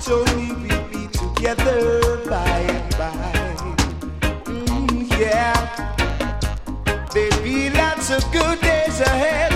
told me we'd be together by and by. Yeah, there'd be lots of good days ahead.